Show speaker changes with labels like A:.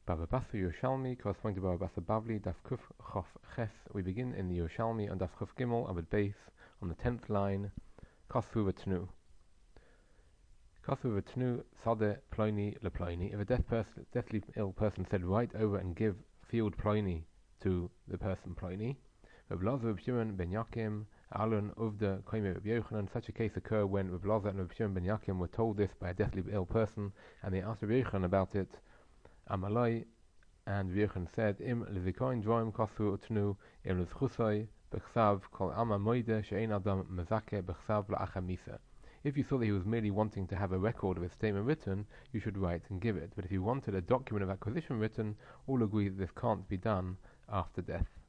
A: Baba Basra Yerushalmi, corresponding to Baba Basra Bavli, Daf Kuf Chof Ches. We begin in the Yerushalmi on Daf Kuf Gimel, Abed Beis, on the 10th line, Kosu v'tnu. Kosu v'tnu, Sade Pliny le Pliny. If a deathly ill person said, write over and give field Pliny to the person Pliny. Reb Elazar Reb Shimon ben Yakim, Alon Uvda Koime Reb Yochanan. Such a case occurred when Reb Elazar and Reb Shimon ben Yakim were told this by a deathly ill person, and they asked Reb Yochanan about it. Amalai, and Virchan said, Im levikoin dvoim kosu utnu im lezchusoi bechsav kol ama moide she'ein adam mezake bechsav la'acha misa. If you saw that he was merely wanting to have a record of his statement written, you should write and give it. But if you wanted a document of acquisition written, all agree that this can't be done after death.